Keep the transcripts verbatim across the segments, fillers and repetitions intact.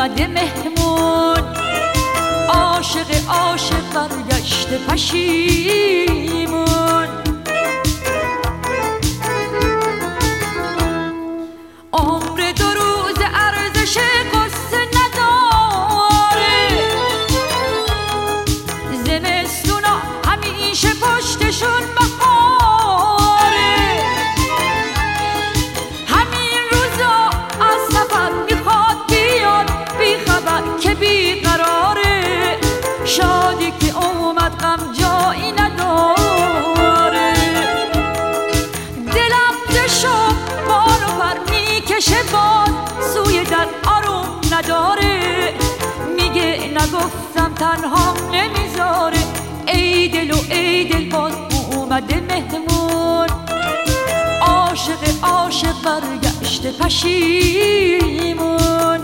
اومده مهمون، عاشق عاشق برگشته پشیمون. عمر دو روز ارزش قصه نداره، زمستونا همیشه پشتشون بهاره. همین روزا از سفر میخواد بیاد بی خبر که بیقراره، شادی که اومد غم جایی نداره. دلم ز شوق بال و پر میکشه باد سوی در آروم نداره، میگه نگفتم تنها نمیذاره. ای دل و ای دل باز اومده مهمون، عاشق عاشق برگشته پشیمون.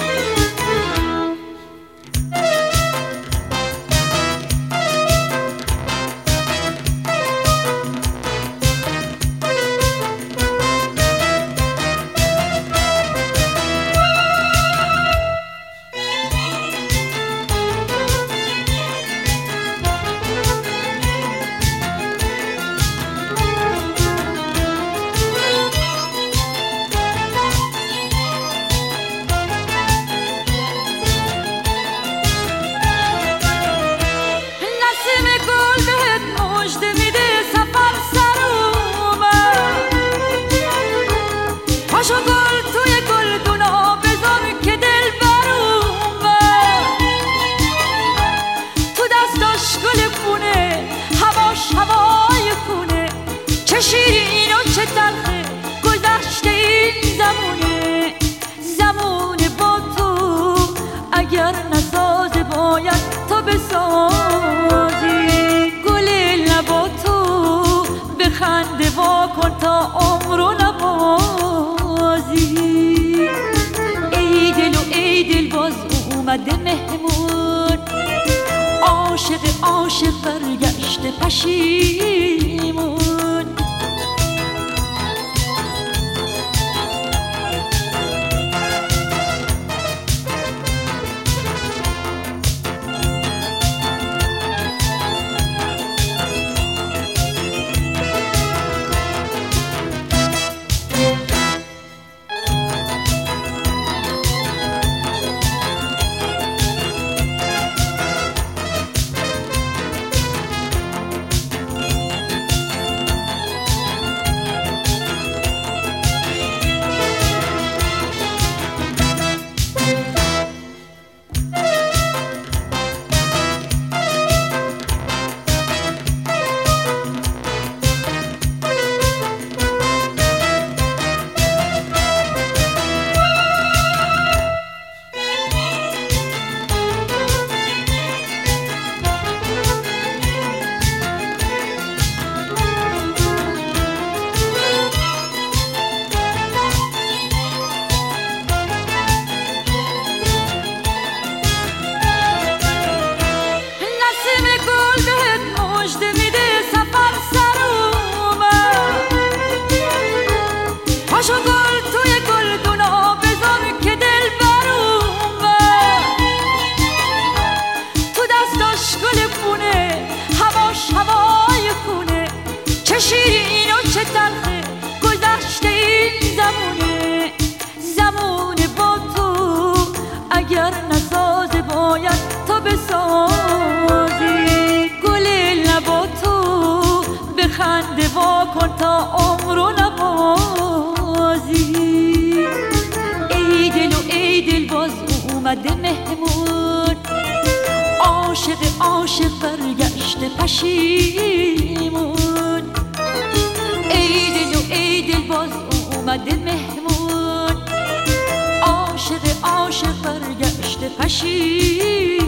پاشو گل توی گلدونا بذار که دل برومه، تو دستاش گل خونه هواش هوای خونه. چه شیرین و چه تلخه گذشته این زمونه، زمونه با تو اگر نسازه باید تو بسازی. گل لبا تو بخنده وا کن تا عمرو نبازی. ای دل و ای دل باز اومده مهمون، عاشق عاشق برگشته پشیمون. پاشو گل توی گلدونا بذار که دل برومه، تو دستاش گل خونه هواش هوای خونه. چه شیرین و چه تلخه گذشته این زمونه، زمونه با تو اگر نسازه باید تو بسازی. گل لبا تو بخنده وا کن تا عمرو نبازی. ای دل و ای دل باز اومده مهمون، عاشق عاشق برگشته پشیمون. ای دل و ای دل باز اومده مهمون، عاشق عاشق برگشته پشیمون.